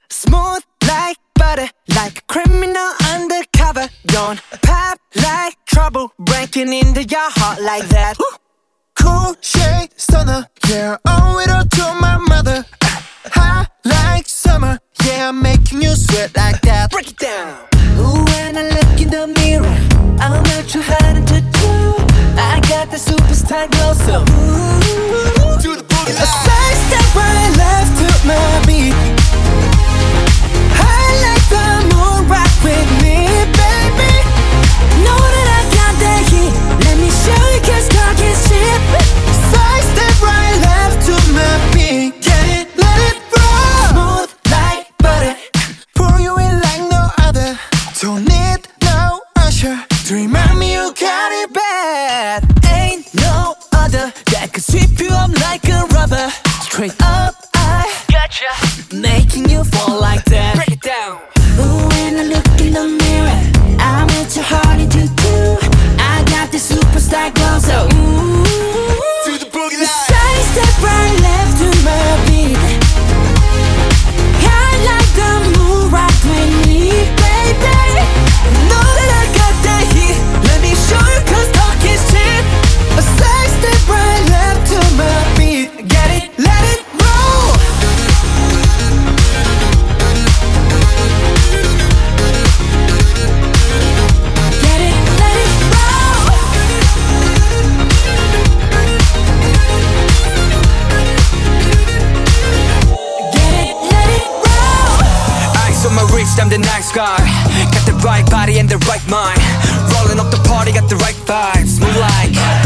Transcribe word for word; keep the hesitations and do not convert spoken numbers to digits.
Smooth like butter, like a criminal undercover. Don't pop like trouble, breaking into your heart like that. Cool shade stunner, yeah, owe it all to my mother. Hot like summer, yeah, I'm making you sweat like that. Break it down. Ooh, when I look in the mirror, I'm not too hard to do. I got the superstar glow, so ooh, Do the boogie a side step right left to my beat. I like the moon, rock with me, baby. Know that I got that heat. Let me show you, cause talk is cheap. Side step right left to my beat. Get it, let it roll. Smooth like butter. Pour you in like no other. Don't need no usher to remind me you got it bad. Ain't no other that could sweep you up like a rubber. Straight up, I gotcha, making you fall like that. Break it down. Ooh, when I look in the mirror, I'm at your heart into two. I got the superstar glow, so ooh, Do the boogie line. side step right left to my beat. I like the moon, rock with me, baby. Know that I got that heat. Let me show you, cause talk is cheap. A side step right left to my beat. Get it, let it roll. Get it, let it roll. Get it, let it roll. Eyes on my wrist, I'm the nice guy. Got the right body and the right mind. Rolling up the party, got the right vibes. Move like